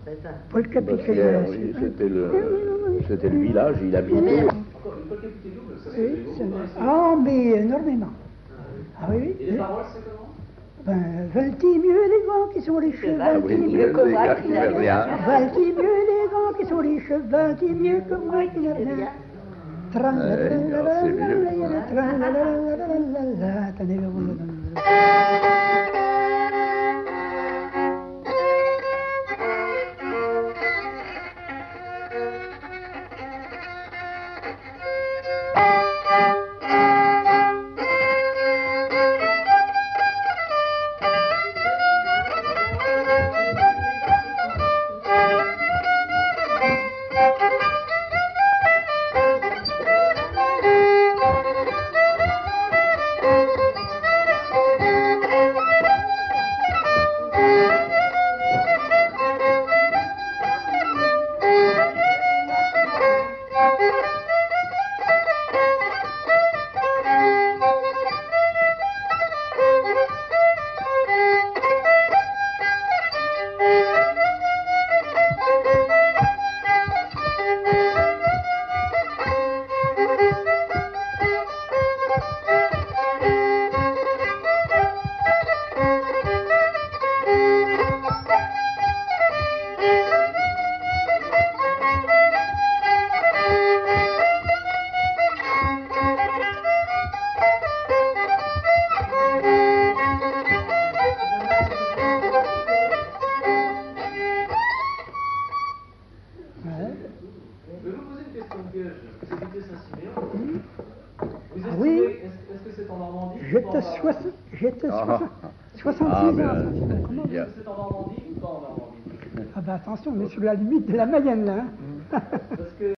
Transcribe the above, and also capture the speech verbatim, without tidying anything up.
Pour le capitaine. Oui, c'était le, c'était le village, il habitait. Oui, ah, mais énormément. Ah oui. Et les paroles, c'est comment? Ben, valent-ils mieux les gants qui sont les cheveux? Ah oui, mieux les gars qui n'avaient rien. Valent-ils mieux les gants qui sont les cheveux? Valent-ils mieux que moi qui n'ai rien? Je vais vous poser une question piège. Vous habitez Saint-Siméon. Vous estimez, Oui. est-ce que c'est en Normandie? J'étais soixante, j'étais Ah. soixante-six Ah, ans. mais, ça, euh, c'est- comment? il y a- Est-ce que c'est en Normandie ou pas en Normandie? Ah ben attention, on est sur la limite de la Mayenne là. Hein. Parce que